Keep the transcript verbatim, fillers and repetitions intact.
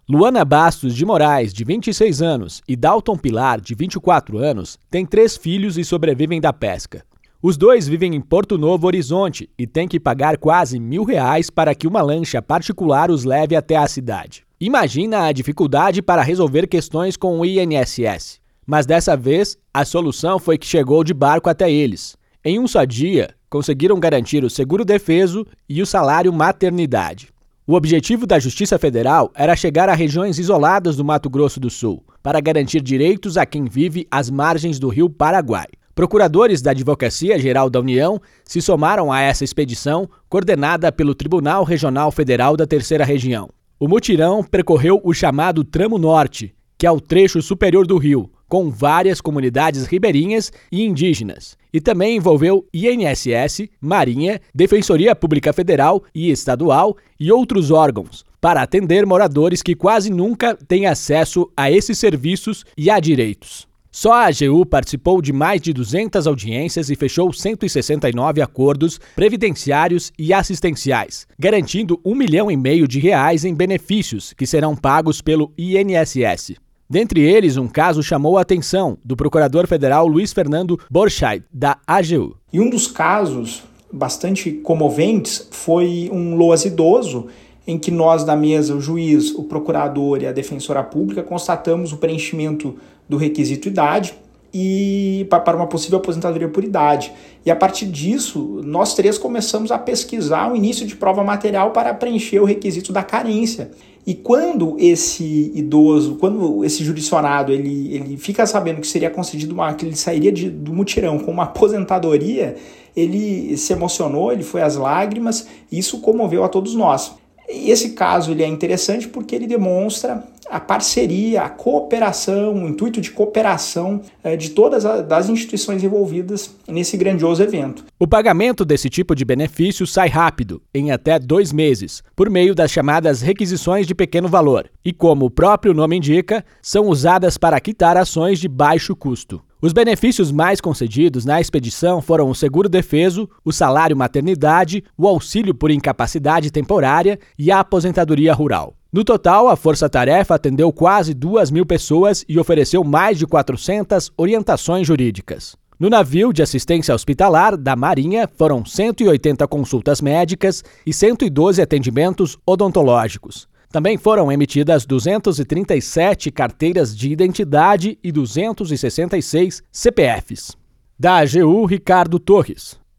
Luana Bastos de Moraes, de vinte e seis anos, e Dalton Pilar, de vinte e quatro anos, têm três filhos e sobrevivem da pesca. Os dois vivem em Porto Novo, Horizonte, e têm que pagar quase mil reais para que uma lancha particular os leve até a cidade. Imagina a dificuldade para resolver questões com o I N S S. Mas dessa vez, a solução foi que chegou de barco até eles. Em um só dia, conseguiram garantir o seguro defeso e o salário maternidade. O objetivo da Justiça Federal era chegar a regiões isoladas do Mato Grosso do Sul, para garantir direitos a quem vive às margens do Rio Paraguai. Procuradores da Advocacia Geral da União se somaram a essa expedição, coordenada pelo Tribunal Regional Federal da Terceira Região. O mutirão percorreu o chamado Tramo Norte, que é o trecho superior do rio, com várias comunidades ribeirinhas e indígenas, e também envolveu I N S S, Marinha, Defensoria Pública Federal e Estadual e outros órgãos, para atender moradores que quase nunca têm acesso a esses serviços e a direitos. Só a AGU participou de mais de duzentas audiências e fechou cento e sessenta e nove acordos previdenciários e assistenciais, garantindo um milhão e meio de reais em benefícios que serão pagos pelo I N S S. Dentre eles, um caso chamou a atenção do procurador federal Luiz Fernando Borchardt, da A G U. E um dos casos bastante comoventes foi um LOAS idoso, em que nós da mesa, o juiz, o procurador e a defensora pública, constatamos o preenchimento do requisito idade e para uma possível aposentadoria por idade. E a partir disso, nós três começamos a pesquisar o início de prova material para preencher o requisito da carência. E quando esse idoso, quando esse jurisdicionado, ele, ele fica sabendo que seria concedido uma, que ele sairia de, do mutirão com uma aposentadoria, ele se emocionou, ele foi às lágrimas, e isso comoveu a todos nós. Esse caso ele é interessante porque ele demonstra a parceria, a cooperação, o intuito de cooperação eh, de todas as instituições envolvidas nesse grandioso evento. O pagamento desse tipo de benefício sai rápido, em até dois meses, por meio das chamadas requisições de pequeno valor, e como o próprio nome indica, são usadas para quitar ações de baixo custo. Os benefícios mais concedidos na expedição foram o seguro defeso, o salário maternidade, o auxílio por incapacidade temporária e a aposentadoria rural. No total, a Força Tarefa atendeu quase duas mil pessoas e ofereceu mais de quatrocentas orientações jurídicas. No navio de assistência hospitalar da Marinha foram cento e oitenta consultas médicas e cento e doze atendimentos odontológicos. Também foram emitidas duzentas e trinta e sete carteiras de identidade e duzentos e sessenta e seis C P Fs. Da A G U, Ricardo Torres.